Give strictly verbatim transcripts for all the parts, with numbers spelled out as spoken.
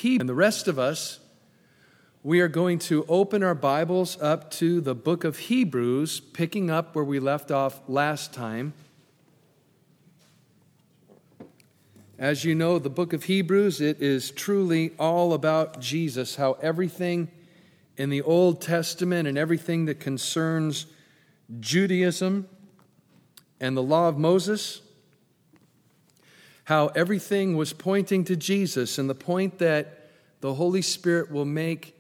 Hebrews. And the rest of us, we are going to open our Bibles up to the book of Hebrews, picking up where we left off last time. As you know, the book of Hebrews, it is truly all about Jesus, how everything in the Old Testament and everything that concerns Judaism and the law of Moses, how everything was pointing to Jesus, and the point that the Holy Spirit will make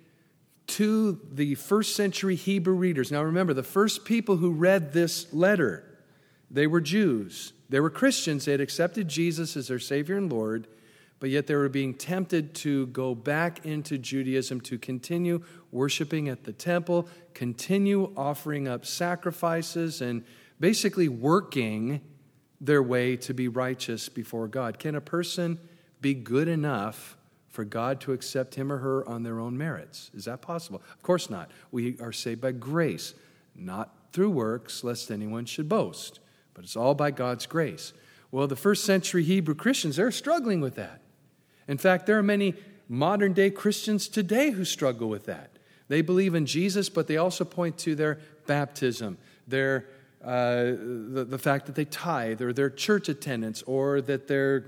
to the first century Hebrew readers. Now remember, the first people who read this letter, they were Jews. They were Christians. They had accepted Jesus as their Savior and Lord, but yet they were being tempted to go back into Judaism, to continue worshiping at the temple, continue offering up sacrifices, and basically working their way to be righteous before God. Can a person be good enough for God to accept him or her on their own merits? Is that possible? Of course not. We are saved by grace, not through works, lest anyone should boast. But it's all by God's grace. Well, the first century Hebrew Christians, they're struggling with that. In fact, there are many modern day Christians today who struggle with that. They believe in Jesus, but they also point to their baptism, their uh, the, the fact that they tithe, or their church attendance, or that they're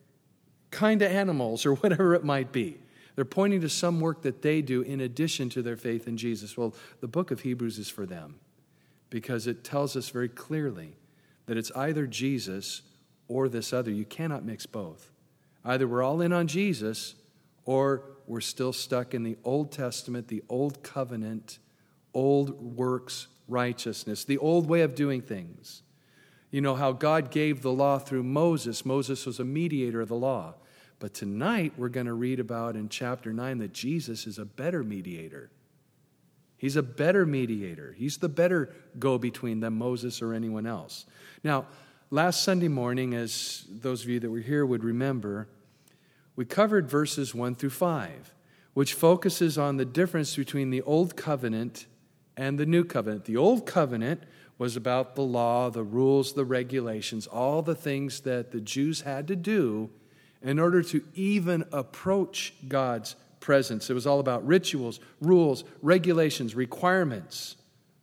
kind of animals, or whatever it might be. They're pointing to some work that they do in addition to their faith in Jesus. Well, the book of Hebrews is for them, because it tells us very clearly that it's either Jesus or this other. You cannot mix both. Either we're all in on Jesus, or we're still stuck in the Old Testament, the Old Covenant, old works righteousness, the old way of doing things. You know how God gave the law through Moses. Moses was a mediator of the law. But tonight we're going to read about in chapter nine that Jesus is a better mediator. He's a better mediator. He's the better go-between than Moses or anyone else. Now, last Sunday morning, as those of you that were here would remember, we covered verses one through five, which focuses on the difference between the Old Covenant and the New Covenant. The Old Covenant was about the law, the rules, the regulations, all the things that the Jews had to do in order to even approach God's presence. It was all about rituals, rules, regulations, requirements.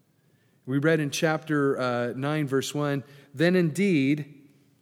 We read in chapter uh, nine, verse one, then indeed,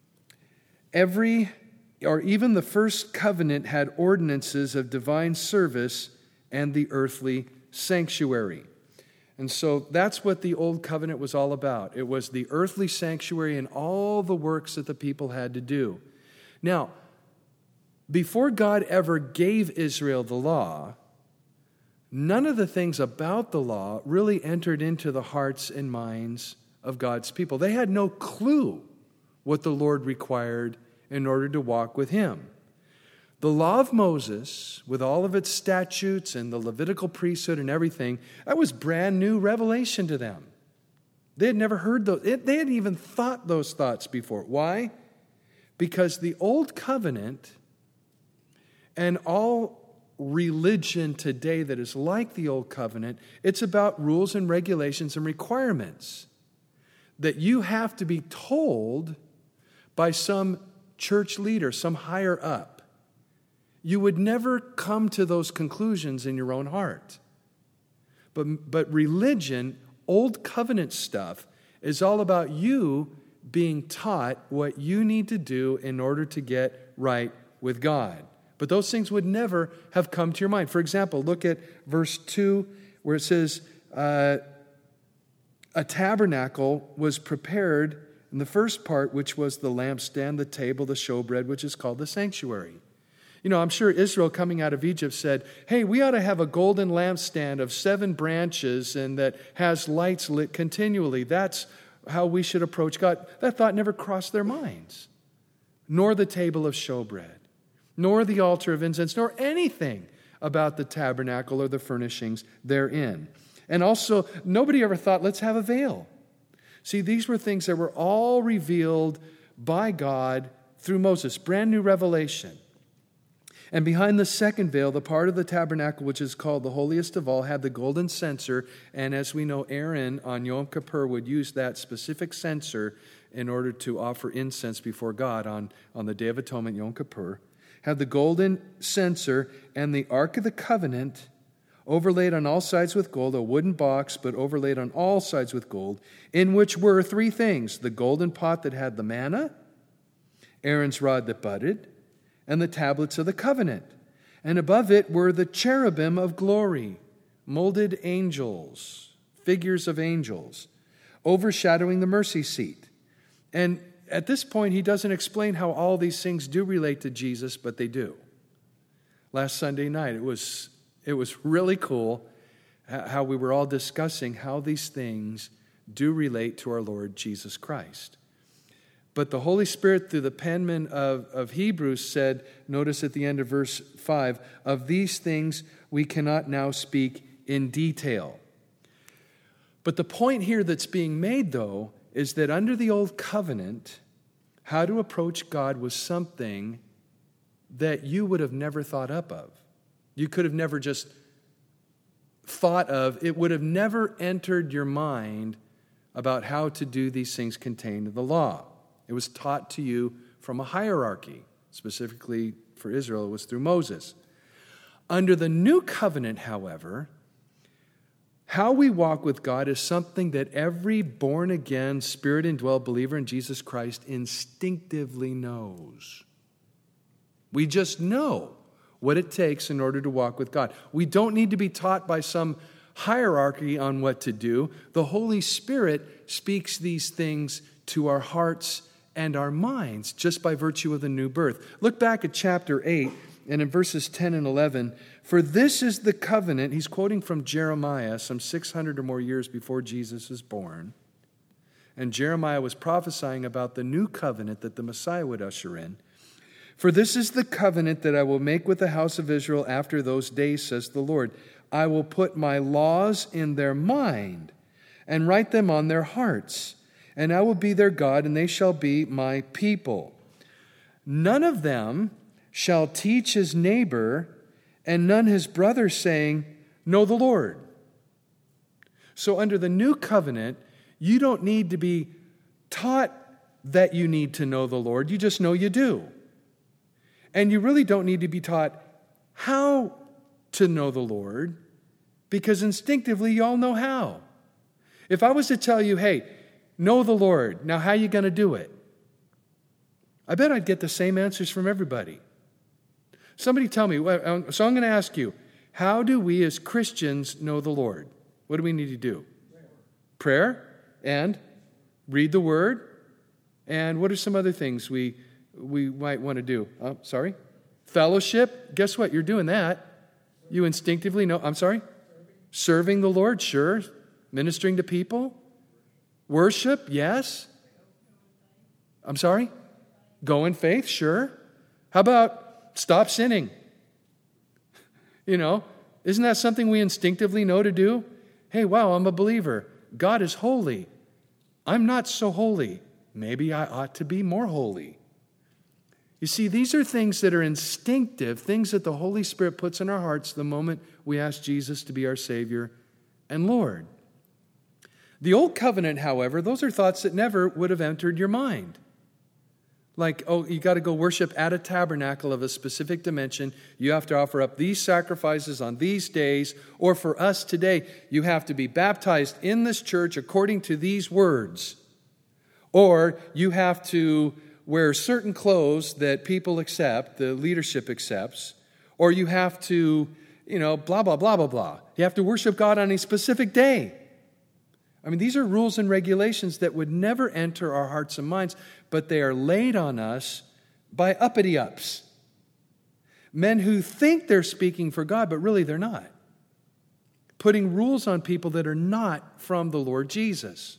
every, or even the first covenant had ordinances of divine service and the earthly sanctuary. And so that's what the Old Covenant was all about. It was the earthly sanctuary and all the works that the people had to do. Now, before God ever gave Israel the law, none of the things about the law really entered into the hearts and minds of God's people. They had no clue what the Lord required in order to walk with Him. The law of Moses, with all of its statutes and the Levitical priesthood and everything, that was brand new revelation to them. They had never heard those. They hadn't even thought those thoughts before. Why? Because the Old Covenant and all religion today that is like the Old Covenant, it's about rules and regulations and requirements that you have to be told by some church leader, some higher up. You would never come to those conclusions in your own heart. But, but religion, Old Covenant stuff, is all about you being taught what you need to do in order to get right with God. But those things would never have come to your mind. For example, look at verse two, where it says, uh, a tabernacle was prepared in the first part, which was the lampstand, the table, the showbread, which is called the sanctuary. You know, I'm sure Israel coming out of Egypt said, hey, we ought to have a golden lampstand of seven branches and that has lights lit continually. That's how we should approach God. That thought never crossed their minds. Nor the table of showbread, nor the altar of incense, nor anything about the tabernacle or the furnishings therein. And also, nobody ever thought, let's have a veil. See, these were things that were all revealed by God through Moses, brand new revelation. And behind the second veil, the part of the tabernacle which is called the holiest of all, had the golden censer. And as we know, Aaron on Yom Kippur would use that specific censer in order to offer incense before God on, on the Day of Atonement, Yom Kippur. had the golden censer and the Ark of the Covenant, overlaid on all sides with gold, a wooden box, but overlaid on all sides with gold, in which were three things: the golden pot that had the manna, Aaron's rod that budded, and the tablets of the covenant. And above it were the cherubim of glory, molded angels, figures of angels, overshadowing the mercy seat. And at this point, he doesn't explain how all these things do relate to Jesus, but they do. Last Sunday night, it was, it was really cool how we were all discussing how these things do relate to our Lord Jesus Christ. But the Holy Spirit, through the penman of, of Hebrews, said, notice at the end of verse five, of these things we cannot now speak in detail. But the point here that's being made, though, is that under the old covenant, how to approach God was something that you would have never thought up of. You could have never just thought of, it would have never entered your mind about how to do these things contained in the law. It was taught to you from a hierarchy. Specifically for Israel, it was through Moses. Under the new covenant, however, how we walk with God is something that every born-again, Spirit-indwelled believer in Jesus Christ instinctively knows. We just know what it takes in order to walk with God. We don't need to be taught by some hierarchy on what to do. The Holy Spirit speaks these things to our hearts and our minds just by virtue of the new birth. Look back at chapter eight, and in verses ten and eleven, for this is the covenant, he's quoting from Jeremiah some six hundred or more years before Jesus was born. And Jeremiah was prophesying about the new covenant that the Messiah would usher in. For this is the covenant that I will make with the house of Israel after those days, says the Lord. I will put my laws in their mind and write them on their hearts. And I will be their God, and they shall be my people. None of them shall teach his neighbor, and none his brother, saying, know the Lord. So under the new covenant, you don't need to be taught that you need to know the Lord. You just know you do. And you really don't need to be taught how to know the Lord, because instinctively you all know how. If I was to tell you, hey, know the Lord, now how are you going to do it? I bet I'd get the same answers from everybody. Somebody tell me, so I'm going to ask you, how do we as Christians know the Lord? What do we need to do? Prayer and read the Word. And what are some other things we we might want to do? Oh, sorry? Fellowship. Guess what? You're doing that. You instinctively know. I'm sorry? Serving the Lord, sure. Ministering to people. Worship, yes. I'm sorry? Go in faith, sure. How about stop sinning? You know, isn't that something we instinctively know to do? Hey, wow, I'm a believer. God is holy. I'm not so holy. Maybe I ought to be more holy. You see, these are things that are instinctive, things that the Holy Spirit puts in our hearts the moment we ask Jesus to be our Savior and Lord. The old covenant, however, those are thoughts that never would have entered your mind. Like, oh, you got to go worship at a tabernacle of a specific dimension. You have to offer up these sacrifices on these days. Or for us today, you have to be baptized in this church according to these words. Or you have to wear certain clothes that people accept, the leadership accepts. Or you have to, you know, blah, blah, blah, blah, blah. You have to worship God on a specific day. I mean, these are rules and regulations that would never enter our hearts and minds, but they are laid on us by uppity-ups. Men who think they're speaking for God, but really they're not. Putting rules on people that are not from the Lord Jesus.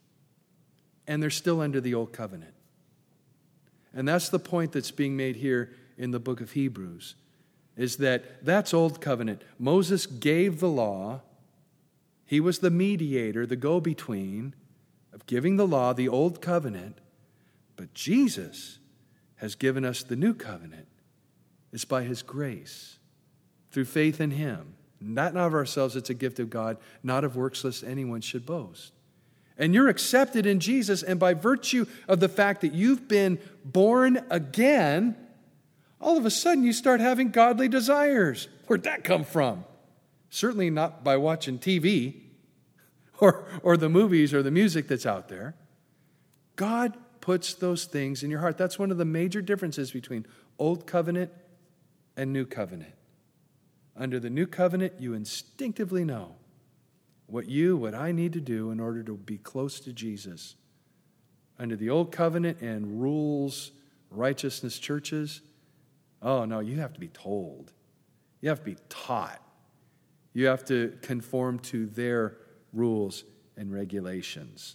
And they're still under the old covenant. And that's the point that's being made here in the book of Hebrews, is that that's old covenant. Moses gave the law. He was the mediator, the go-between of giving the law, the old covenant. But Jesus has given us the new covenant. It's by His grace, through faith in Him. Not of ourselves, it's a gift of God, not of works lest anyone should boast. And you're accepted in Jesus, and by virtue of the fact that you've been born again, all of a sudden you start having godly desires. Where'd that come from? Certainly not by watching T V or, or the movies or the music that's out there. God puts those things in your heart. That's one of the major differences between Old Covenant and New Covenant. Under the New Covenant, you instinctively know what you, what I need to do in order to be close to Jesus. Under the Old Covenant and rules, righteousness churches, oh no, you have to be told. You have to be taught. You have to conform to their rules and regulations.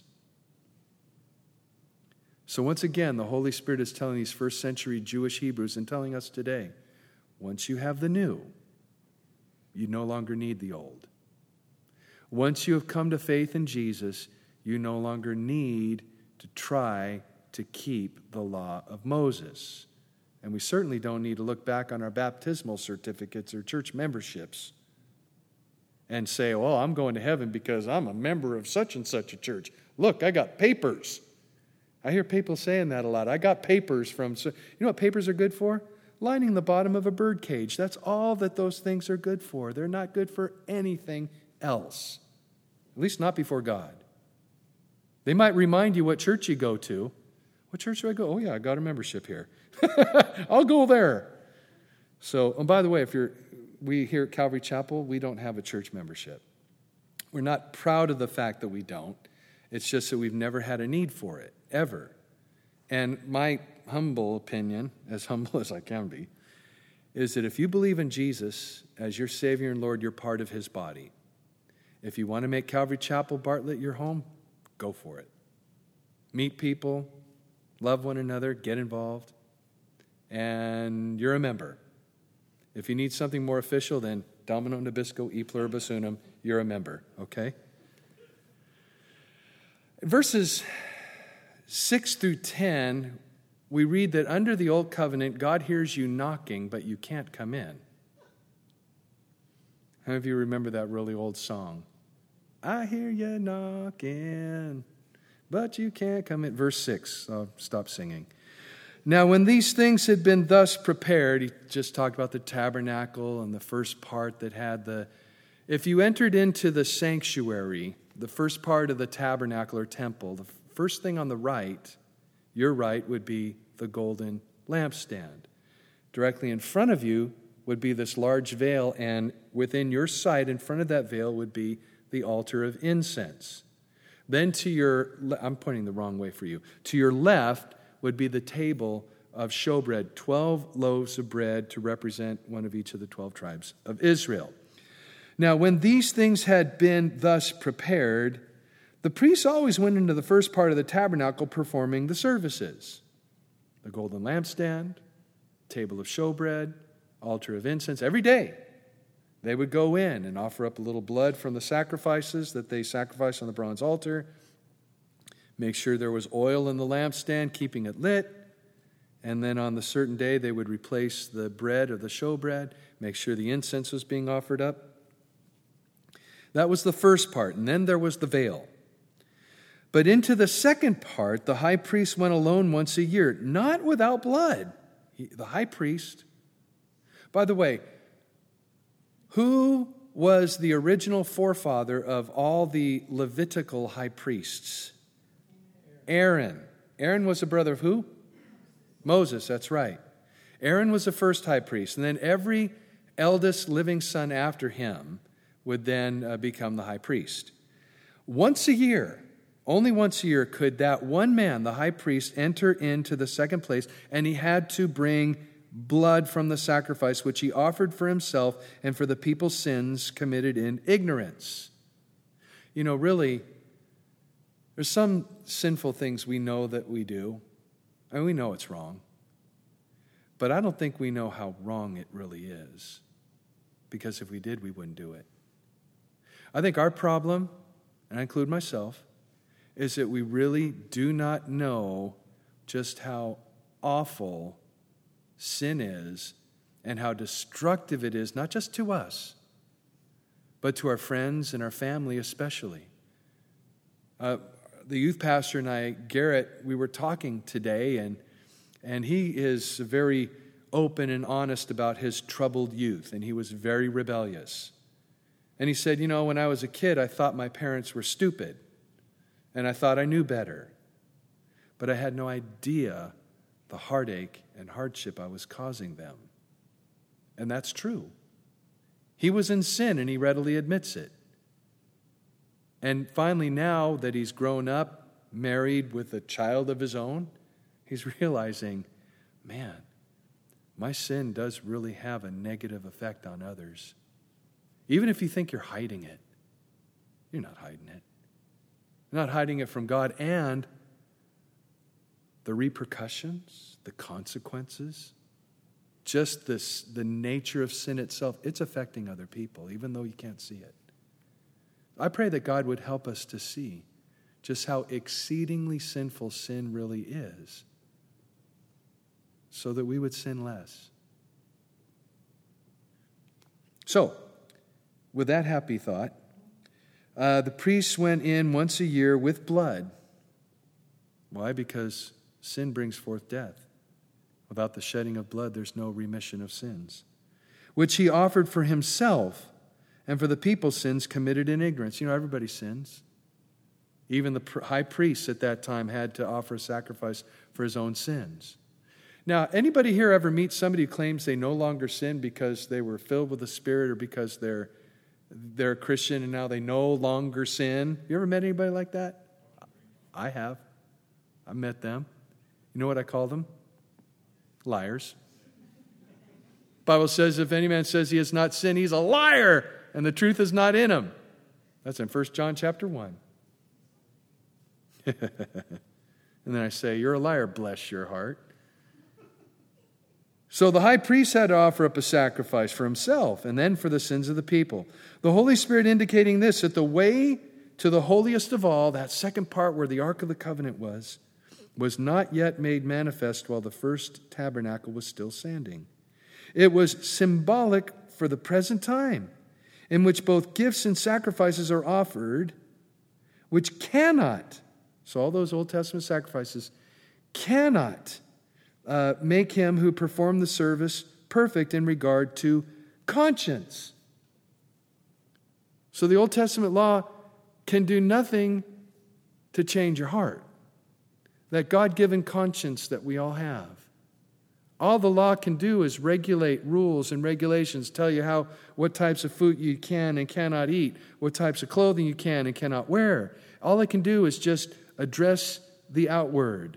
So once again, the Holy Spirit is telling these first century Jewish Hebrews and telling us today, once you have the new, you no longer need the old. Once you have come to faith in Jesus, you no longer need to try to keep the law of Moses. And we certainly don't need to look back on our baptismal certificates or church memberships and say, well, I'm going to heaven because I'm a member of such and such a church. Look, I got papers. I hear people saying that a lot. I got papers from, you know what papers are good for? Lining the bottom of a bird cage. That's all that those things are good for. They're not good for anything else, at least not before God. They might remind you what church you go to. What church do I go? Oh yeah, I got a membership here. I'll go there. So, and by the way, if you're, we here at Calvary Chapel, we don't have a church membership. We're not proud of the fact that we don't. It's just that we've never had a need for it, ever. And my humble opinion, as humble as I can be, is that if you believe in Jesus as your Savior and Lord, you're part of His body. If you want to make Calvary Chapel Bartlett your home, go for it. Meet people, love one another, get involved, and you're a member. If you need something more official, then Domino Nabisco e pluribus unum, you're a member, okay? Verses six through ten, we read that under the Old Covenant, God hears you knocking, but you can't come in. How many of you remember that really old song? I hear you knocking, but you can't come in. Verse six, I'll stop singing. Now, when these things had been thus prepared, he just talked about the tabernacle and the first part that had the, if you entered into the sanctuary, the first part of the tabernacle or temple, the first thing on the right, your right, would be the golden lampstand. Directly in front of you would be this large veil, and within your sight, in front of that veil, would be the altar of incense. Then to your, I'm pointing the wrong way for you, to your left would be the table of showbread, twelve loaves of bread to represent one of each of the twelve tribes of Israel. Now, when these things had been thus prepared, the priests always went into the first part of the tabernacle performing the services. The golden lampstand, table of showbread, altar of incense. Every day they would go in and offer up a little blood from the sacrifices that they sacrificed on the bronze altar, make sure there was oil in the lampstand, keeping it lit, and then on the certain day they would replace the bread or the showbread, make sure the incense was being offered up. That was the first part, and then there was the veil. But into the second part, the high priest went alone once a year, not without blood. He, the high priest. By the way, who was the original forefather of all the Levitical high priests? Aaron. Aaron was a brother of who? Moses, that's right. Aaron was the first high priest, and then every eldest living son after him would then uh, become the high priest. Once a year, only once a year, could that one man, the high priest, enter into the second place, and he had to bring blood from the sacrifice which he offered for himself and for the people's sins committed in ignorance. You know, really, there's some sinful things we know that we do, and we know it's wrong. But I don't think we know how wrong it really is, because if we did, we wouldn't do it. I think our problem, and I include myself, is that we really do not know just how awful sin is and how destructive it is, not just to us, but to our friends and our family especially. Uh, the youth pastor and I, Garrett, we were talking today, and, and he is very open and honest about his troubled youth, and he was very rebellious. And he said, you know, when I was a kid, I thought my parents were stupid, and I thought I knew better. But I had no idea the heartache and hardship I was causing them. And that's true. He was in sin, and he readily admits it. And finally, now that he's grown up, married with a child of his own, he's realizing, man, my sin does really have a negative effect on others. Even if you think you're hiding it, you're not hiding it. You're not hiding it from God. And the repercussions, the consequences, just this, the nature of sin itself, it's affecting other people, even though you can't see it. I pray that God would help us to see just how exceedingly sinful sin really is, so that we would sin less. So, with that happy thought, uh, the priests went in once a year with blood. Why? Because sin brings forth death. Without the shedding of blood, there's no remission of sins, which he offered for himself and for the people's sins committed in ignorance. You know, everybody sins. Even the high priests at that time had to offer a sacrifice for his own sins. Now, anybody here ever meet somebody who claims they no longer sin because they were filled with the Spirit or because they're they're a Christian and now they no longer sin? You ever met anybody like that? I have. I met them. You know what I call them? Liars. The Bible says if any man says he has not sinned, he's a liar, and the truth is not in him. That's in First John chapter one. And then I say, you're a liar, bless your heart. So the high priest had to offer up a sacrifice for himself and then for the sins of the people. The Holy Spirit indicating this, that the way to the holiest of all, that second part where the Ark of the Covenant was, was not yet made manifest while the first tabernacle was still standing. It was symbolic for the present time, in which both gifts and sacrifices are offered, which cannot, so all those Old Testament sacrifices, cannot uh, make him who performed the service perfect in regard to conscience. So the Old Testament law can do nothing to change your heart. That God-given conscience that we all have. All the law can do is regulate rules and regulations, tell you how what types of food you can and cannot eat, what types of clothing you can and cannot wear. All it can do is just address the outward.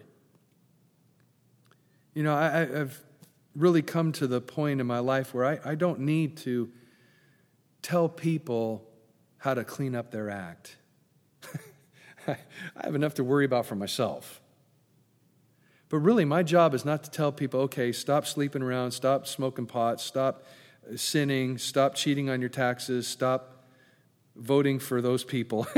You know, I, I've really come to the point in my life where I, I don't need to tell people how to clean up their act. I have enough to worry about for myself. But really, my job is not to tell people, okay, stop sleeping around, stop smoking pot, stop sinning, stop cheating on your taxes, stop voting for those people.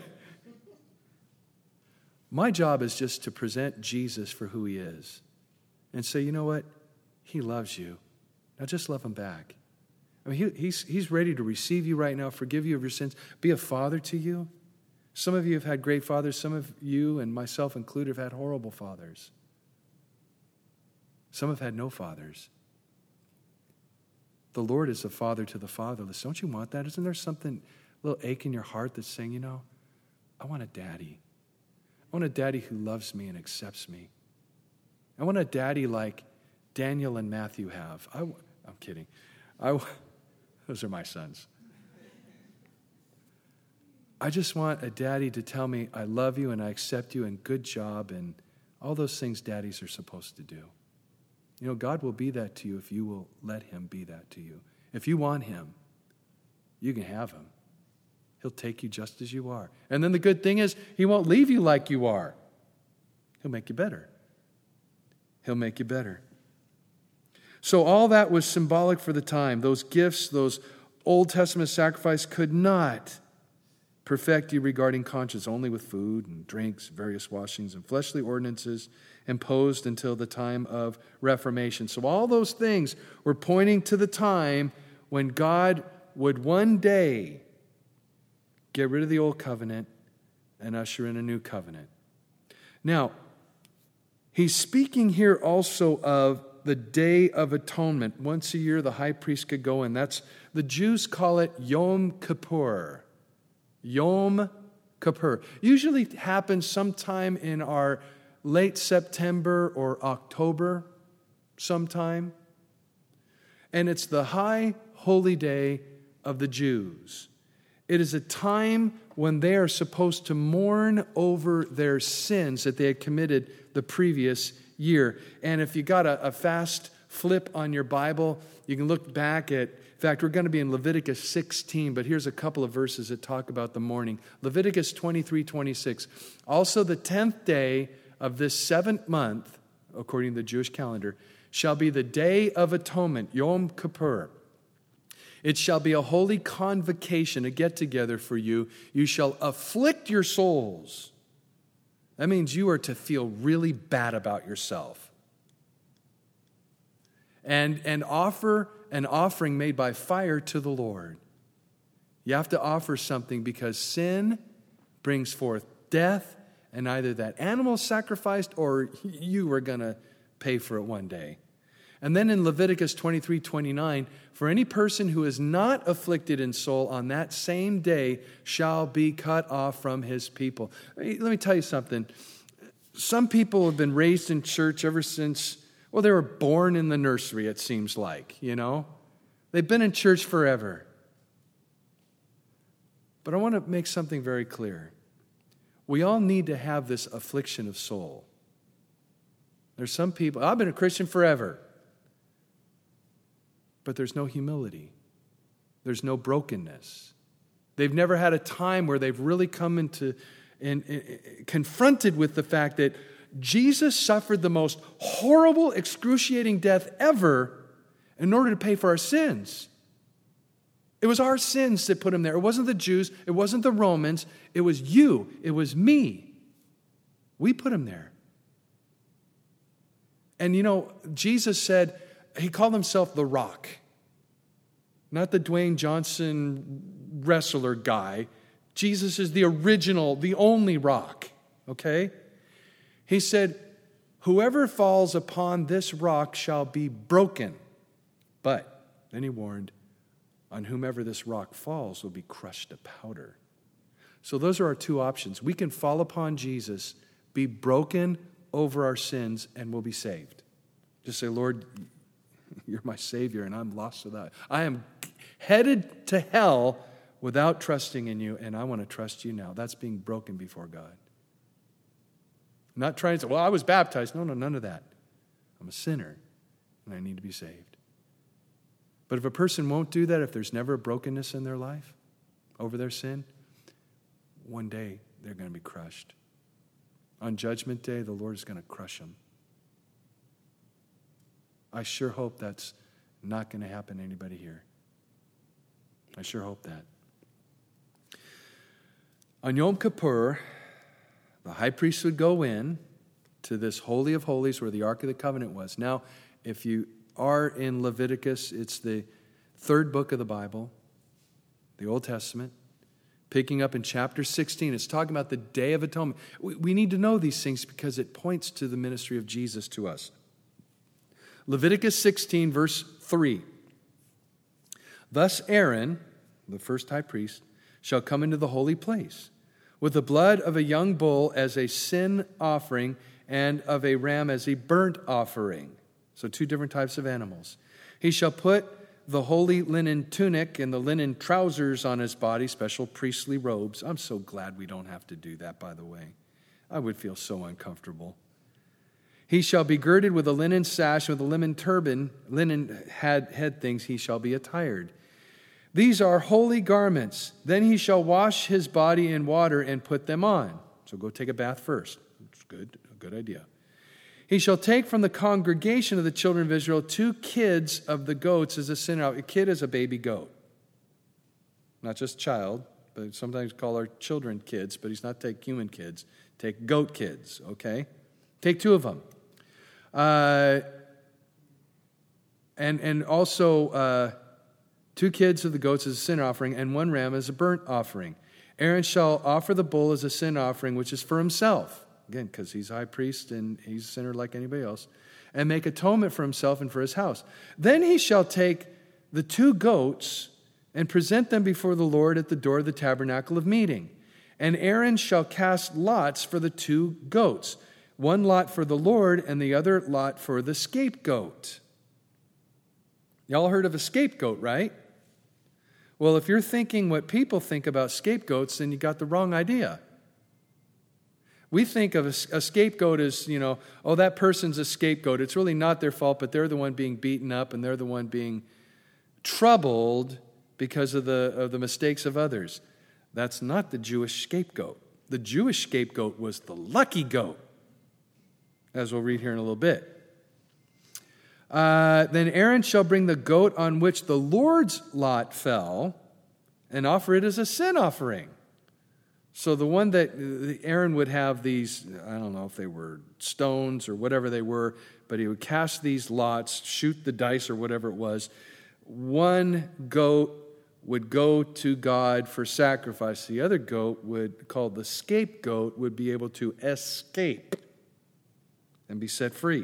My job is just to present Jesus for who he is and say, you know what? He loves you. Now just love him back. I mean, he, he's, he's ready to receive you right now, forgive you of your sins, be a father to you. Some of you have had great fathers. Some of you, and myself included, have had horrible fathers. Some have had no fathers. The Lord is a father to the fatherless. Don't you want that? Isn't there something, a little ache in your heart that's saying, you know, I want a daddy. I want a daddy who loves me and accepts me. I want a daddy like Daniel and Matthew have. I, I'm kidding. I, those are my sons. I just want a daddy to tell me, I love you and I accept you and good job and all those things daddies are supposed to do. You know, God will be that to you if you will let him be that to you. If you want him, you can have him. He'll take you just as you are. And then the good thing is, he won't leave you like you are. He'll make you better. He'll make you better. So all that was symbolic for the time. Those gifts, those Old Testament sacrifices could not perfect you regarding conscience, only with food and drinks, various washings, and fleshly ordinances imposed until the time of Reformation. So all those things were pointing to the time when God would one day get rid of the old covenant and usher in a new covenant. Now, he's speaking here also of the Day of Atonement. Once a year, the high priest could go in. That's, the Jews call it Yom Kippur. Yom Kippur. Usually happens sometime in our late September or October sometime. And it's the high holy day of the Jews. It is a time when they are supposed to mourn over their sins that they had committed the previous year. And if you got a, a fast flip on your Bible, you can look back at, in fact, we're going to be in Leviticus sixteen, but here's a couple of verses that talk about the mourning. Leviticus twenty-three twenty-six. Also the tenth day of this seventh month, according to the Jewish calendar, shall be the Day of Atonement, Yom Kippur. It shall be a holy convocation, a get-together for you. You shall afflict your souls. That means you are to feel really bad about yourself. And, and offer an offering made by fire to the Lord. You have to offer something because sin brings forth death, and either that animal is sacrificed or you are going to pay for it one day. And then in Leviticus twenty-three twenty-nine, for any person who is not afflicted in soul on that same day shall be cut off from his people. Let me tell you something. Some people have been raised in church ever since, well, they were born in the nursery, it seems like, you know. They've been in church forever. But I want to make something very clear. We all need to have this affliction of soul. There's some people, I've been a Christian forever. But there's no humility. There's no brokenness. They've never had a time where they've really come into and, and confronted with the fact that Jesus suffered the most horrible, excruciating death ever in order to pay for our sins. It was our sins that put him there. It wasn't the Jews. It wasn't the Romans. It was you. It was me. We put him there. And you know, Jesus said, he called himself the Rock. Not the Dwayne Johnson wrestler guy. Jesus is the original, the only rock. Okay? He said, whoever falls upon this rock shall be broken. But, then he warned, on whomever this rock falls will be crushed to powder. So those are our two options. We can fall upon Jesus, be broken over our sins, and we'll be saved. Just say, Lord, you're my Savior, and I'm lost without you. I am headed to hell without trusting in you, and I want to trust you now. That's being broken before God. I'm not trying to say, well, I was baptized. No, no, none of that. I'm a sinner, and I need to be saved. But if a person won't do that, if there's never a brokenness in their life over their sin, one day they're going to be crushed. On Judgment Day, the Lord is going to crush them. I sure hope that's not going to happen to anybody here. I sure hope that. On Yom Kippur, the high priest would go in to this Holy of Holies where the Ark of the Covenant was. Now, if you are in Leviticus, it's the third book of the Bible, the Old Testament. Picking up in chapter sixteen, it's talking about the Day of Atonement. We, we need to know these things because it points to the ministry of Jesus to us. Leviticus sixteen, verse three. Thus Aaron, the first high priest, shall come into the holy place with the blood of a young bull as a sin offering and of a ram as a burnt offering. So two different types of animals. He shall put the holy linen tunic and the linen trousers on his body, special priestly robes. I'm so glad we don't have to do that, by the way. I would feel so uncomfortable. He shall be girded with a linen sash, with a linen turban, linen head, head things, he shall be attired. These are holy garments. Then he shall wash his body in water and put them on. So go take a bath first. It's good, a good idea. He shall take from the congregation of the children of Israel two kids of the goats as a sin offering. A kid is a baby goat. Not just child, but sometimes we call our children kids, but he's not take human kids. Take goat kids, okay? Take two of them. Uh, and, and also uh, two kids of the goats as a sin offering, and one ram as a burnt offering. Aaron shall offer the bull as a sin offering, which is for himself. Again, because he's high priest and he's a sinner like anybody else. and make atonement for himself and for his house. Then he shall take the two goats and present them before the Lord at the door of the tabernacle of meeting. And Aaron shall cast lots for the two goats, one lot for the Lord and the other lot for the scapegoat. Y'all heard of a scapegoat, right? Well, if you're thinking what people think about scapegoats, then you got the wrong idea. We think of a, a scapegoat as, you know, oh, that person's a scapegoat. It's really not their fault, but they're the one being beaten up and they're the one being troubled because of the, of the mistakes of others. That's not the Jewish scapegoat. The Jewish scapegoat was the lucky goat, as we'll read here in a little bit. Uh, then Aaron shall bring the goat on which the Lord's lot fell and offer it as a sin offering. So the one that Aaron would have these, I don't know if they were stones or whatever they were, but he would cast these lots, shoot the dice or whatever it was. One goat would go to God for sacrifice. The other goat, would called the scapegoat, would be able to escape and be set free.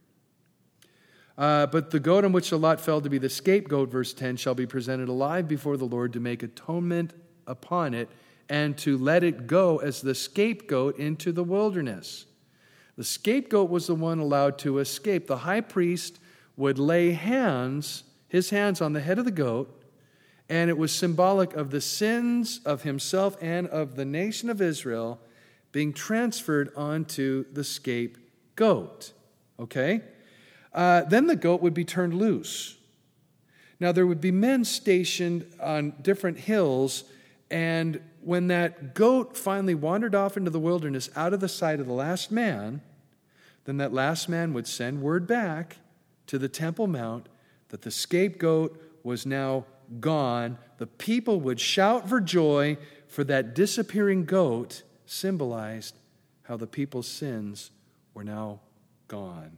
Uh, but the goat on which the lot fell to be the scapegoat, verse ten, shall be presented alive before the Lord to make atonement upon it, and to let it go as the scapegoat into the wilderness. The scapegoat was the one allowed to escape. The high priest would lay hands, his hands on the head of the goat, and it was symbolic of the sins of himself and of the nation of Israel being transferred onto the scapegoat. Okay? Uh, then the goat would be turned loose. Now there would be men stationed on different hills, and when that goat finally wandered off into the wilderness out of the sight of the last man, then that last man would send word back to the Temple Mount that the scapegoat was now gone. The people would shout for joy, for that disappearing goat symbolized how the people's sins were now gone.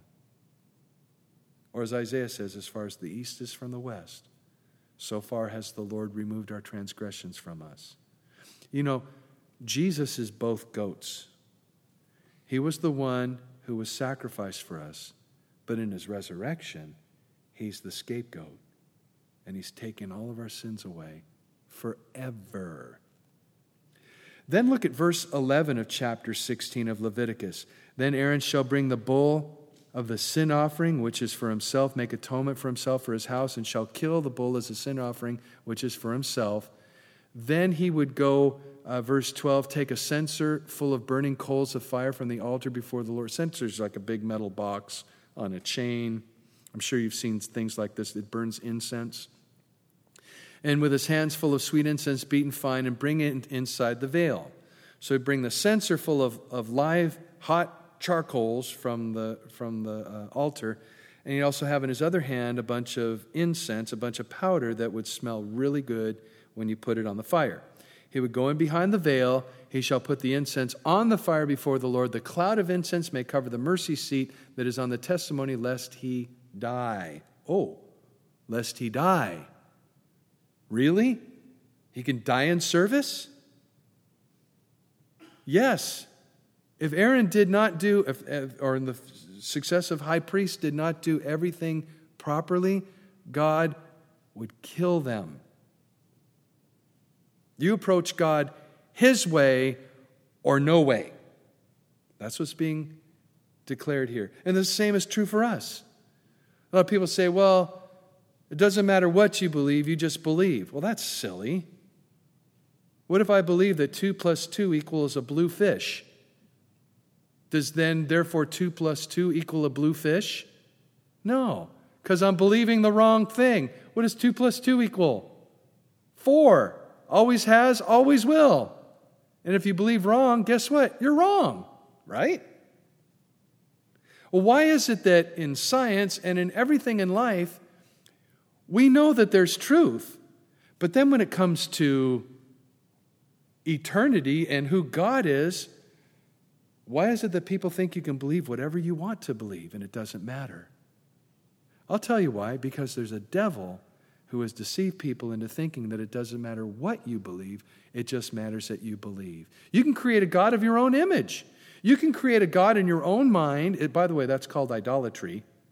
Or as Isaiah says, as far as the east is from the west, so far has the Lord removed our transgressions from us. You know, Jesus is both goats. He was the one who was sacrificed for us, but in his resurrection, he's the scapegoat, and he's taken all of our sins away forever. Then look at verse eleven of chapter sixteen of Leviticus. Then Aaron shall bring the bull of the sin offering, which is for himself, make atonement for himself, for his house, and shall kill the bull as a sin offering, which is for himself. Then he would go, uh, verse twelve, take a censer full of burning coals of fire from the altar before the Lord. Censer is like a big metal box on a chain. I'm sure you've seen things like this. It burns incense. And with his hands full of sweet incense beaten fine, and bring it inside the veil. So he'd bring the censer full of, of live, hot charcoals from the, from the uh, altar. And he'd also have in his other hand a bunch of incense, a bunch of powder that would smell really good when you put it on the fire. He would go in behind the veil. He shall put the incense on the fire before the Lord. The cloud of incense may cover the mercy seat that is on the testimony, lest he die. Oh, lest he die. Really? He can die in service? Yes. If Aaron did not do, if, or in the successive high priests did not do everything properly, God would kill them. You approach God his way or no way. That's what's being declared here. And the same is true for us. A lot of people say, well, it doesn't matter what you believe, you just believe. Well, that's silly. What if I believe that two plus two equals a blue fish? Does then, therefore, two plus two equal a blue fish? No, because I'm believing the wrong thing. What does two plus two equal? Four. Always has, always will. And if you believe wrong, guess what? You're wrong, right? Well, why is it that in science and in everything in life, we know that there's truth, but then when it comes to eternity and who God is, why is it that people think you can believe whatever you want to believe and it doesn't matter? I'll tell you why. Because there's a devil who has deceived people into thinking that it doesn't matter what you believe, it just matters that you believe. You can create a God of your own image. You can create a God in your own mind. It, by the way, that's called idolatry.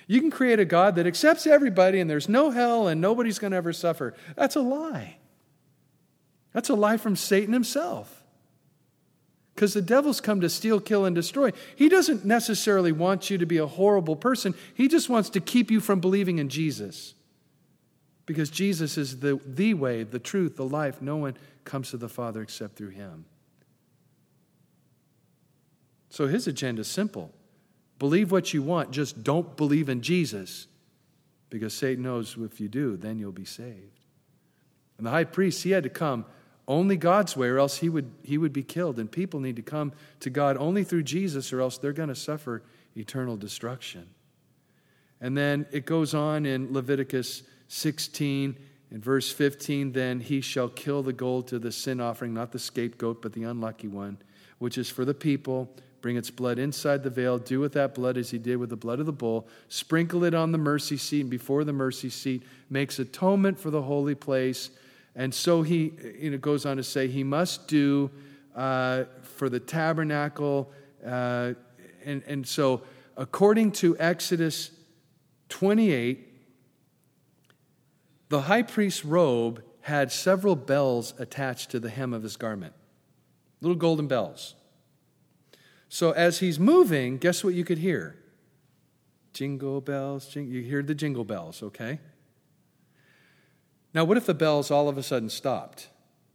You can create a God that accepts everybody and there's no hell and nobody's going to ever suffer. That's a lie. That's a lie from Satan himself. Because the devil's come to steal, kill, and destroy. He doesn't necessarily want you to be a horrible person. He just wants to keep you from believing in Jesus. Because Jesus is the, the way, the truth, the life. No one comes to the Father except through him. So his agenda is simple. Believe what you want, just don't believe in Jesus. Because Satan knows if you do, then you'll be saved. And the high priest, he had to come only God's way, or else he would, he would be killed. And people need to come to God only through Jesus, or else they're going to suffer eternal destruction. And then it goes on in Leviticus sixteen, in verse fifteen, then he shall kill the goat to the sin offering, not the scapegoat, but the unlucky one, which is for the people. Bring its blood inside the veil. Do with that blood as he did with the blood of the bull. Sprinkle it on the mercy seat, and before the mercy seat makes atonement for the holy place. And so he you know, goes on to say he must do uh, for the tabernacle. Uh, and, and so according to Exodus twenty-eight, the high priest's robe had several bells attached to the hem of his garment. Little golden bells. So as he's moving, guess what you could hear? Jingle bells. Jing- you hear the jingle bells, okay? Now, what if the bells all of a sudden stopped?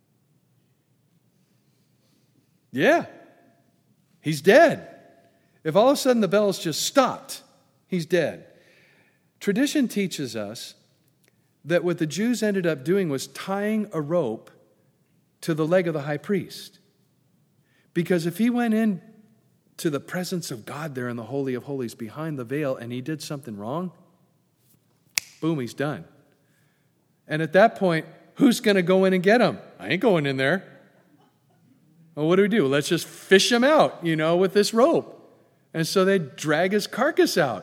Yeah, he's dead. If all of a sudden the bells just stopped, he's dead. Tradition teaches us that what the Jews ended up doing was tying a rope to the leg of the high priest. Because if he went in to the presence of God there in the Holy of Holies behind the veil and he did something wrong, boom, he's done. And at that point, who's going to go in and get him? I ain't going in there. Well, what do we do? Let's just fish him out, you know, with this rope. And so they drag his carcass out.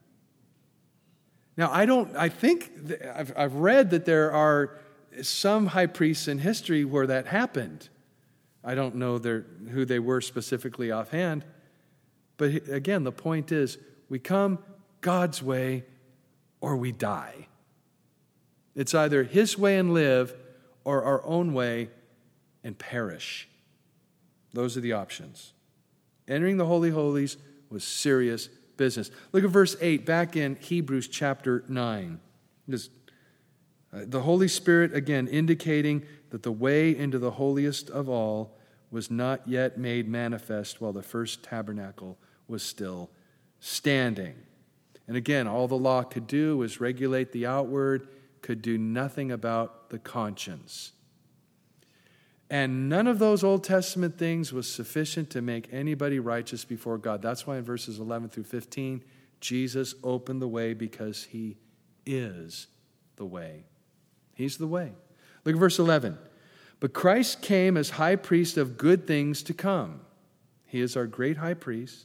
Now, I don't, I think, I've, I've read that there are some high priests in history where that happened. I don't know their, who they were specifically offhand. But again, the point is, we come God's way or we die. It's either his way and live or our own way and perish. Those are the options. Entering the Holy Holies was serious business. Look at verse eight, back in Hebrews chapter nine. This, uh, the Holy Spirit, again, indicating that the way into the holiest of all was not yet made manifest while the first tabernacle was still standing. And again, all the law could do was regulate the outward, could do nothing about the conscience. And none of those Old Testament things was sufficient to make anybody righteous before God. That's why in verses eleven through fifteen, Jesus opened the way because he is the way. He's the way. Look at verse eleven. But Christ came as high priest of good things to come. He is our great high priest,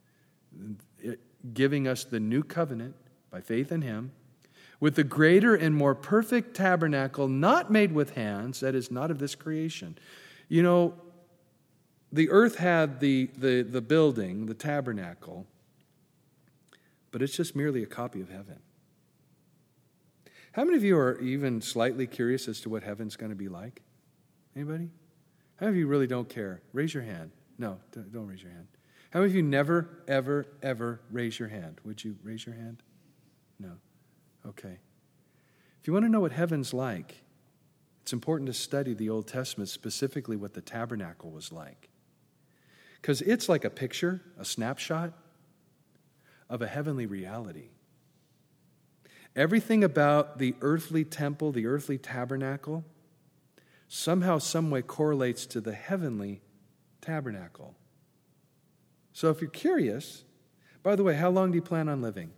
giving us the new covenant by faith in him, with the greater and more perfect tabernacle, not made with hands, that is not of this creation. You know, the earth had the, the, the building, the tabernacle, but it's just merely a copy of heaven. How many of you are even slightly curious as to what heaven's going to be like? Anybody? How many of you really don't care? Raise your hand. No, don't raise your hand. How many of you never, ever, ever raise your hand? Would you raise your hand? No. Okay. If you want to know what heaven's like, it's important to study the Old Testament, specifically what the tabernacle was like. Because it's like a picture, a snapshot of a heavenly reality. Everything about the earthly temple, the earthly tabernacle, somehow, some way correlates to the heavenly tabernacle. So if you're curious, by the way, how long do you plan on living?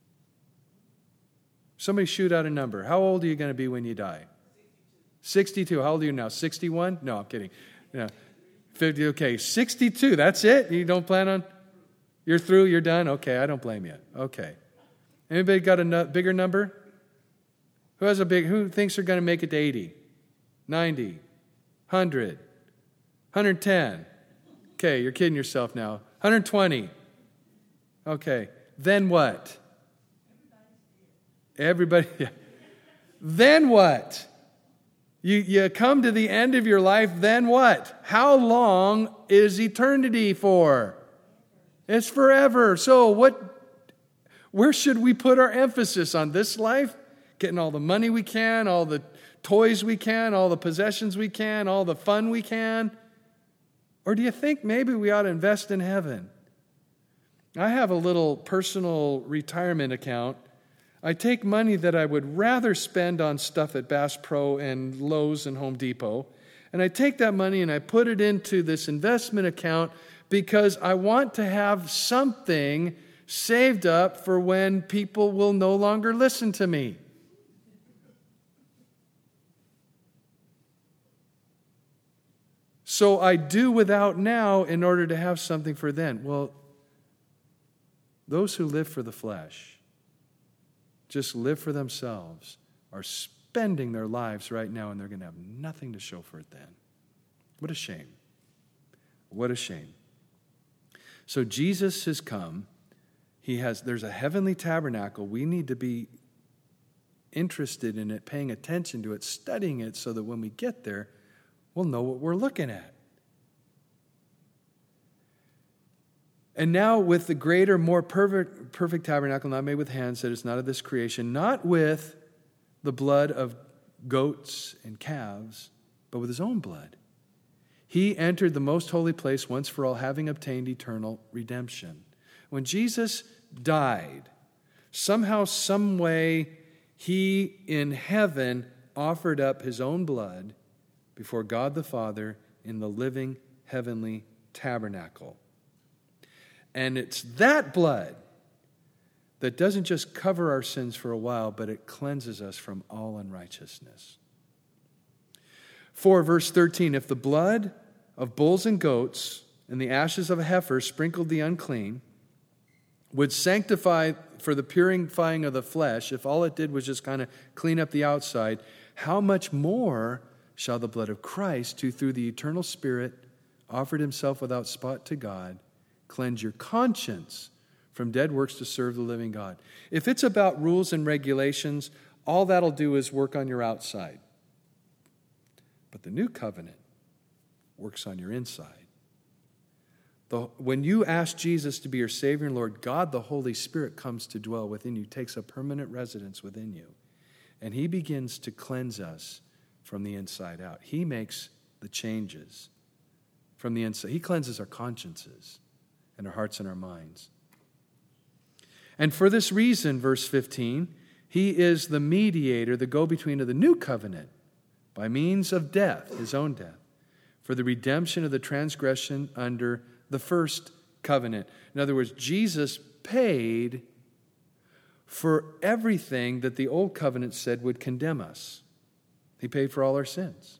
Somebody shoot out a number. How old are you going to be when you die? sixty-two. How old are you now? sixty-one? No, I'm kidding. No. fifty, okay, sixty-two. That's it? You don't plan on? You're through? You're done? Okay, I don't blame you. Okay. Anybody got a no- bigger number? Who has a big, who thinks they're going to make it to eighty? ninety? one hundred? one hundred ten? Okay, you're kidding yourself now. one hundred twenty? Okay. Then what? Everybody, then what? You, you come to the end of your life, then what? How long is eternity for? It's forever. So what? Where should we put our emphasis? On this life? Getting all the money we can, all the toys we can, all the possessions we can, all the fun we can? Or do you think maybe we ought to invest in heaven? I have a little personal retirement account. I take money that I would rather spend on stuff at Bass Pro and Lowe's and Home Depot, and I take that money and I put it into this investment account because I want to have something saved up for when people will no longer listen to me. So I do without now in order to have something for then. Well, those who live for the flesh, just live for themselves, are spending their lives right now, and they're going to have nothing to show for it then. What a shame. What a shame. So Jesus has come. He has, there's a heavenly tabernacle. We need to be interested in it, paying attention to it, studying it, so that when we get there, we'll know what we're looking at. And now with the greater, more perfect, perfect tabernacle, not made with hands, that is not of this creation, not with the blood of goats and calves, but with his own blood. He entered the most holy place once for all, having obtained eternal redemption. When Jesus died, somehow, some way, he in heaven offered up his own blood before God the Father in the living heavenly tabernacle. And it's that blood that doesn't just cover our sins for a while, but it cleanses us from all unrighteousness. For, verse thirteen, if the blood of bulls and goats and the ashes of a heifer sprinkled the unclean would sanctify for the purifying of the flesh, if all it did was just kind of clean up the outside, how much more shall the blood of Christ, who through the eternal Spirit offered himself without spot to God, cleanse your conscience from dead works to serve the living God? If it's about rules and regulations, all that'll do is work on your outside. But the new covenant works on your inside. The, when you ask Jesus to be your Savior and Lord, God the Holy Spirit comes to dwell within you, takes a permanent residence within you, and he begins to cleanse us from the inside out. He makes the changes from the inside. He cleanses our consciences and our hearts and our minds. And for this reason, verse fifteen, he is the mediator, the go-between of the new covenant by means of death, his own death, for the redemption of the transgression under the first covenant. In other words, Jesus paid for everything that the old covenant said would condemn us. He paid for all our sins.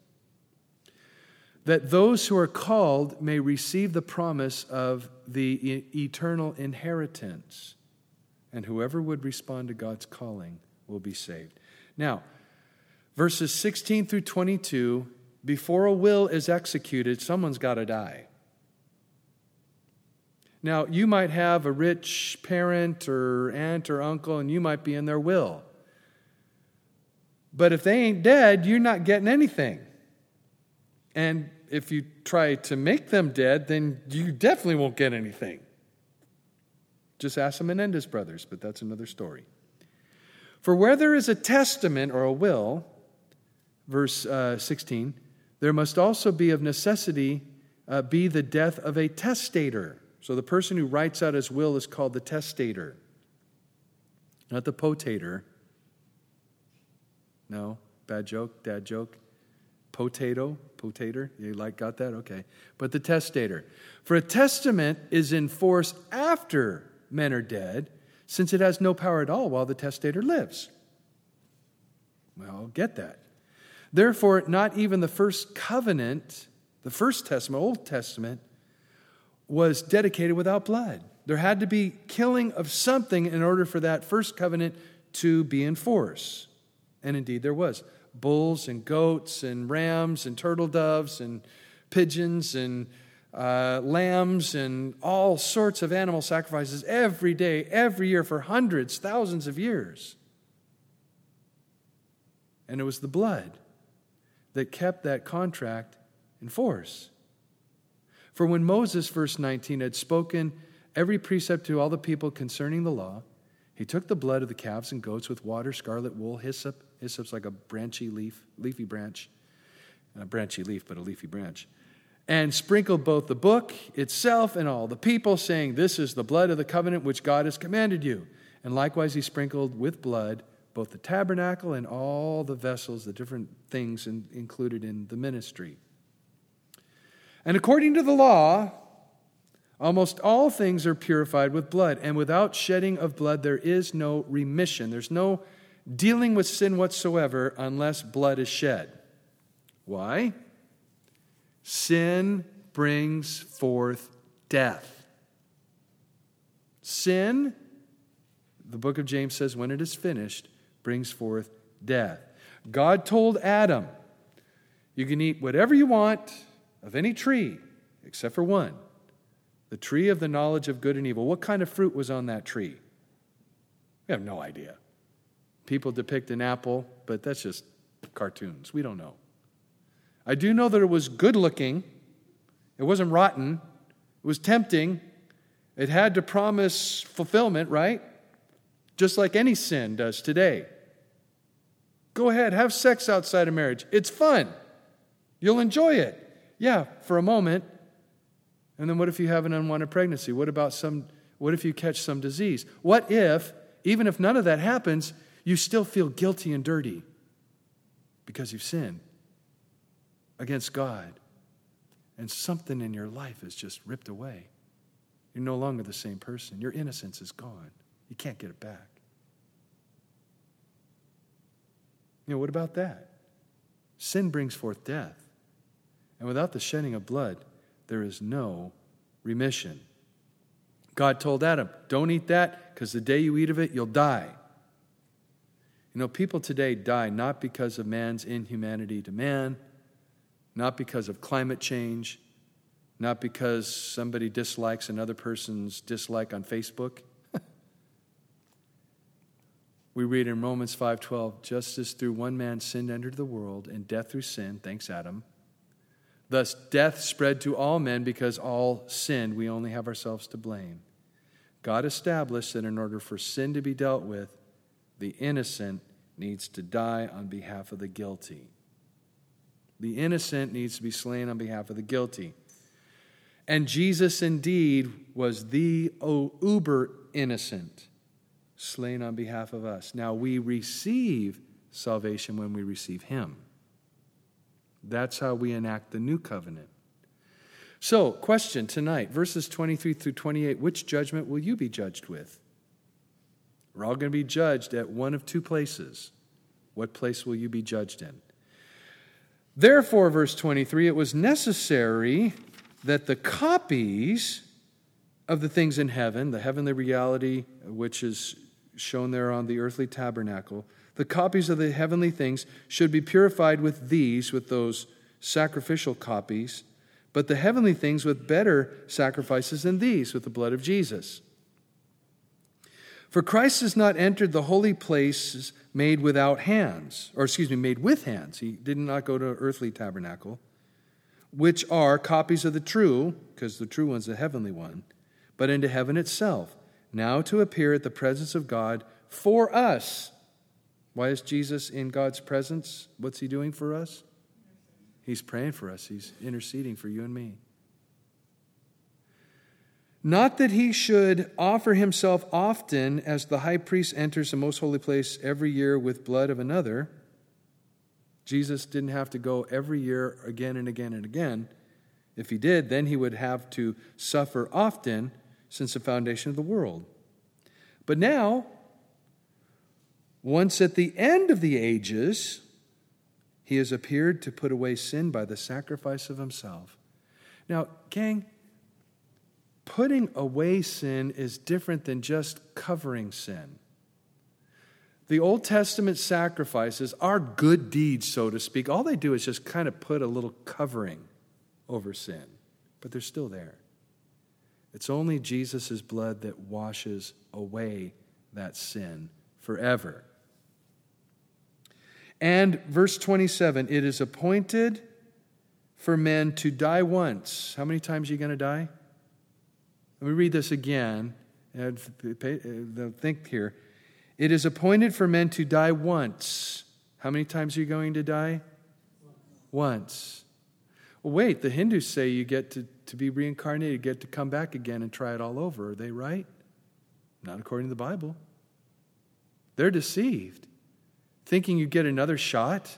That those who are called may receive the promise of the e- eternal inheritance. And whoever would respond to God's calling will be saved. Now, verses sixteen through twenty-two, before a will is executed, someone's got to die. Now, you might have a rich parent or aunt or uncle, and you might be in their will. But if they ain't dead, you're not getting anything. And if you try to make them dead, then you definitely won't get anything. Just ask the Menendez brothers, but that's another story. For where there is a testament or a will, verse uh, sixteen, there must also be of necessity uh, be the death of a testator. So the person who writes out his will is called the testator, not the potator. No, bad joke, dad joke. Potato, potator, you like got that? Okay. But the testator. For a testament is in force after men are dead, since it has no power at all while the testator lives. Well, get that. Therefore, not even the first covenant, the first testament, Old Testament, was dedicated without blood. There had to be killing of something in order for that first covenant to be in force. And indeed there was. Bulls and goats and rams and turtle doves and pigeons and uh, lambs and all sorts of animal sacrifices every day, every year for hundreds, thousands of years. And it was the blood that kept that contract in force. For when Moses, verse nineteen, had spoken every precept to all the people concerning the law, he took the blood of the calves and goats with water, scarlet wool, hyssop. Hyssop's like a branchy leaf, leafy branch. Not a branchy leaf, but a leafy branch. And sprinkled both the book itself and all the people, saying, "This is the blood of the covenant which God has commanded you." And likewise he sprinkled with blood both the tabernacle and all the vessels, the different things in, included in the ministry. And according to the law, almost all things are purified with blood, and without shedding of blood there is no remission. There's no dealing with sin whatsoever unless blood is shed. Why? Sin brings forth death. Sin, the book of James says, when it is finished, brings forth death. God told Adam, you can eat whatever you want of any tree, except for one, the tree of the knowledge of good and evil. What kind of fruit was on that tree? We have no idea. People depict an apple, but that's just cartoons. We don't know. I do know that it was good looking. It wasn't rotten. It was tempting. It had to promise fulfillment, right? Just like any sin does today. Go ahead, have sex outside of marriage. It's fun. You'll enjoy it. Yeah, for a moment. And then what if you have an unwanted pregnancy? What about some, what if you catch some disease? What if, even if none of that happens, you still feel guilty and dirty because you've sinned against God, and something in your life is just ripped away? You're no longer the same person. Your innocence is gone. You can't get it back. You know, what about that? Sin brings forth death. And without the shedding of blood, there is no remission. God told Adam, don't eat that, because the day you eat of it, you'll die. You know, people today die not because of man's inhumanity to man, not because of climate change, not because somebody dislikes another person's dislike on Facebook. We read in Romans five twelve, just as through one man sin entered the world, and death through sin, thanks Adam, thus death spread to all men because all sinned. We only have ourselves to blame. God established that in order for sin to be dealt with, the innocent needs to die on behalf of the guilty. The innocent needs to be slain on behalf of the guilty. And Jesus indeed was the oh, uber innocent, slain on behalf of us. Now we receive salvation when we receive him. That's how we enact the new covenant. So, question tonight, verses twenty-three through twenty-eight, which judgment will you be judged with? We're all going to be judged at one of two places. What place will you be judged in? Therefore, verse twenty-three, it was necessary that the copies of the things in heaven, the heavenly reality which is shown there on the earthly tabernacle, the copies of the heavenly things should be purified with these, with those sacrificial copies, but the heavenly things with better sacrifices than these, with the blood of Jesus. For Christ has not entered the holy places made without hands, or excuse me, made with hands. He did not go to earthly tabernacle, which are copies of the true, because the true one's the heavenly one, but into heaven itself, now to appear at the presence of God for us. Why is Jesus in God's presence? What's he doing for us? He's praying for us. He's interceding for you and me. Not that he should offer himself often, as the high priest enters the most holy place every year with blood of another. Jesus didn't have to go every year again and again and again. If he did, then he would have to suffer often since the foundation of the world. But now, once at the end of the ages, he has appeared to put away sin by the sacrifice of himself. Now, gang, putting away sin is different than just covering sin. The Old Testament sacrifices are good deeds, so to speak. All they do is just kind of put a little covering over sin, but they're still there. It's only Jesus' blood that washes away that sin forever. And verse twenty-seven, it is appointed for men to die once. How many times are you going to die? Let me read this again. Think here. It is appointed for men to die once. How many times are you going to die? Once. Well, wait, the Hindus say you get to, to be reincarnated, you get to come back again and try it all over. Are they right? Not according to the Bible. They're deceived, thinking you get another shot.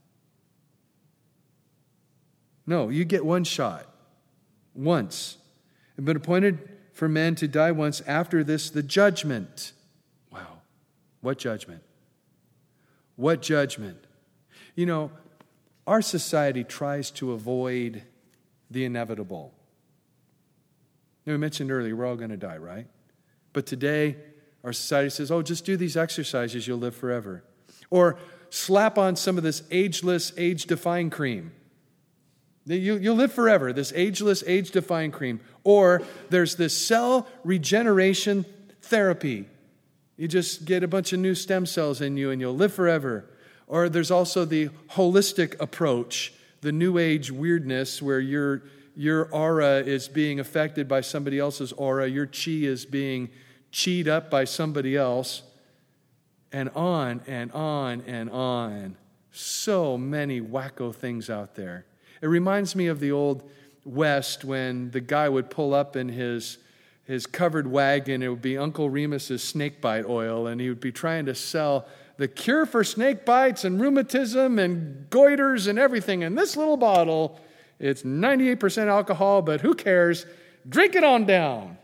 No, you get one shot. Once. It's been appointed for men to die once. After this, the judgment. Wow. What judgment? What judgment? You know, our society tries to avoid the inevitable. You know, we mentioned earlier, we're all going to die, right? But today, our society says, oh, just do these exercises, you'll live forever. Or slap on some of this ageless, age-defying cream. You, you'll live forever, this ageless, age-defying cream. Or there's this cell regeneration therapy. You just get a bunch of new stem cells in you and you'll live forever. Or there's also the holistic approach, the new age weirdness where your, your aura is being affected by somebody else's aura, your chi is being chi'd up by somebody else, and on and on and on. So many wacko things out there. It reminds me of the old West when the guy would pull up in his his covered wagon. It would be Uncle Remus's snakebite oil, and he would be trying to sell the cure for snake bites and rheumatism and goiters and everything. In this little bottle, it's ninety-eight percent alcohol, but who cares? Drink it on down.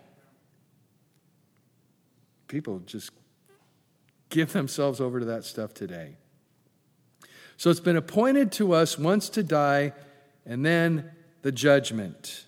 People just give themselves over to that stuff today. So it's been appointed to us once to die, and then the judgment.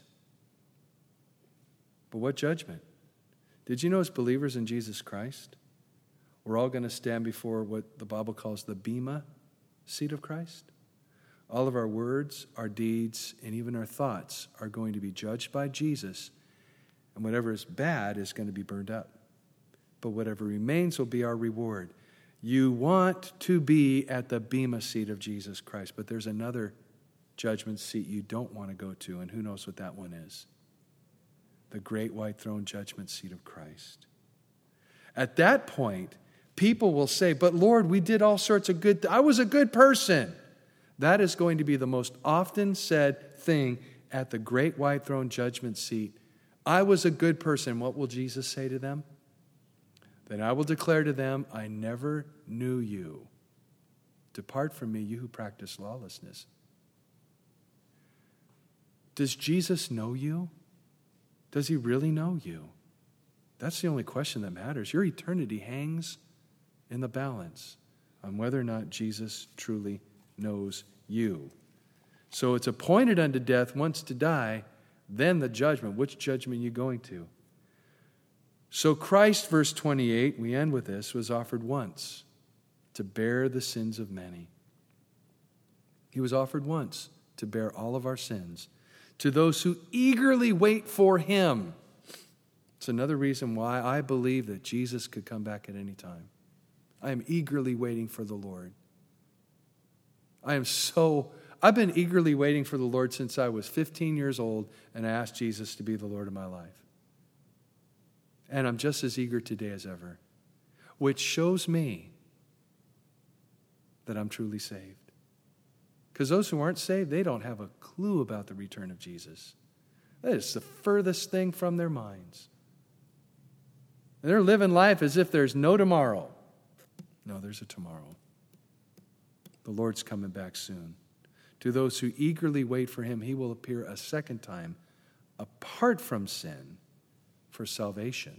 But what judgment? Did you know as believers in Jesus Christ, we're all going to stand before what the Bible calls the Bema seat of Christ? All of our words, our deeds, and even our thoughts are going to be judged by Jesus, and whatever is bad is going to be burned up. But whatever remains will be our reward. You want to be at the Bema seat of Jesus Christ, but there's another judgment seat you don't want to go to, and who knows what that one is? The great white throne judgment seat of Christ. At that point, people will say, but Lord, we did all sorts of good, th- I was a good person. That is going to be the most often said thing at the great white throne judgment seat. I was a good person. What will Jesus say to them? Then I will declare to them, I never knew you. Depart from me, you who practice lawlessness. Does Jesus know you? Does he really know you? That's the only question that matters. Your eternity hangs in the balance on whether or not Jesus truly knows you. So it's appointed unto death once to die, then the judgment. Which judgment are you going to? So Christ, verse twenty-eight, we end with this, was offered once to bear the sins of many. He was offered once to bear all of our sins. To those who eagerly wait for him. It's another reason why I believe that Jesus could come back at any time. I am eagerly waiting for the Lord. I am so, I've been eagerly waiting for the Lord since I was fifteen years old and I asked Jesus to be the Lord of my life. And I'm just as eager today as ever, which shows me that I'm truly saved. Because those who aren't saved, they don't have a clue about the return of Jesus. That is the furthest thing from their minds. And they're living life as if there's no tomorrow. No, there's a tomorrow. The Lord's coming back soon. To those who eagerly wait for him, he will appear a second time apart from sin for salvation.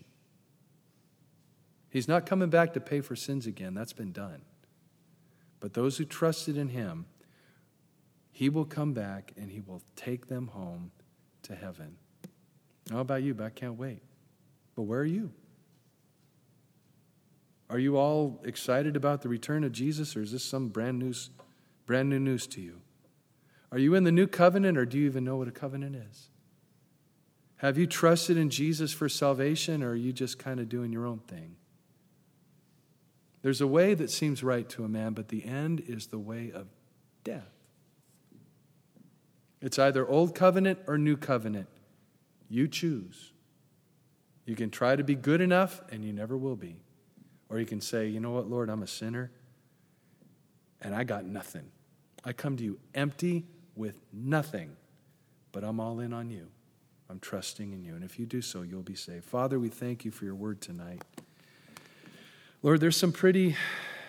He's not coming back to pay for sins again. That's been done. But those who trusted in him, he will come back and he will take them home to heaven. How about you? But I can't wait. But where are you? Are you all excited about the return of Jesus, or is this some brand new, brand new news to you? Are you in the new covenant, or do you even know what a covenant is? Have you trusted in Jesus for salvation, or are you just kind of doing your own thing? There's a way that seems right to a man, but the end is the way of death. It's either old covenant or new covenant. You choose. You can try to be good enough, and you never will be. Or you can say, you know what, Lord, I'm a sinner, and I got nothing. I come to you empty with nothing, but I'm all in on you. I'm trusting in you. And if you do so, you'll be saved. Father, we thank you for your word tonight. Lord, there's some pretty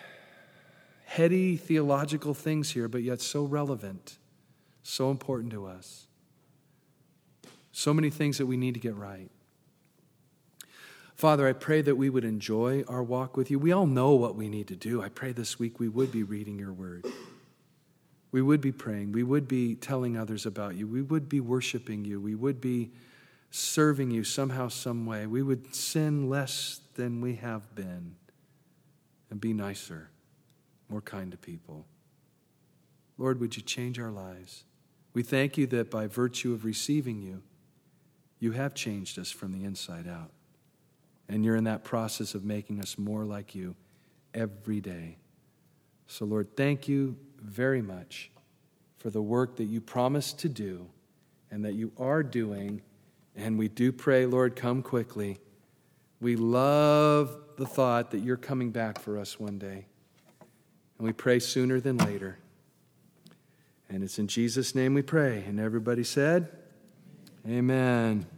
heady theological things here, but yet so relevant, so important to us. So many things that we need to get right. Father, I pray that we would enjoy our walk with you. We all know what we need to do. I pray this week we would be reading your word. We would be praying. We would be telling others about you. We would be worshiping you. We would be serving you somehow, some way. We would sin less than we have been and be nicer, more kind to people. Lord, would you change our lives? We thank you that by virtue of receiving you, you have changed us from the inside out. And you're in that process of making us more like you every day. So, Lord, thank you very much for the work that you promised to do and that you are doing. And we do pray, Lord, come quickly. We love the thought that you're coming back for us one day. And we pray sooner than later. And it's in Jesus' name we pray. And everybody said, amen.